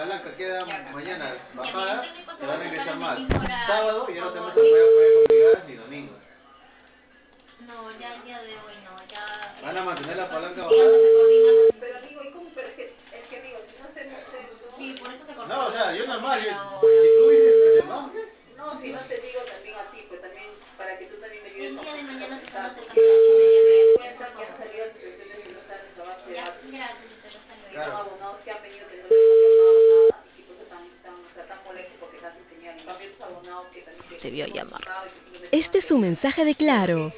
palanca queda mañana bajada, te va a regresar mal. Horario, Sábado por ya no te vas a favor. poder apoyar con brigadas ni domingos. No, ya el día de hoy no, ya Van a mantener la lo que pasa palanca es que ya no bajada. se coordina la Pero institución. amigo, ¿y cómo? Pero es que amigo, si no hacemos eso... Sí, por eso se No, o coordina, sea, se yo normal, coordina la hora. si tú dices que se No, baje, no, si no te digo también a ti, pues también para que tú también me ayudes El a día de mañana se están presentar, acercando porque a las 8:30 ten en nueve, por cuenta que han favor. salido situaciones que no están en la base de Ya, datos gracias, Estela, hasta y luego. son claro. abonados que han venido que no les han llamado nada y que pues están, o sea, tan molestos porque están sin señal. En cambio, esos abonados que también que Debió hemos llamar. visitado y que simplemente no Este han es un querido, mensaje de pero que Claro.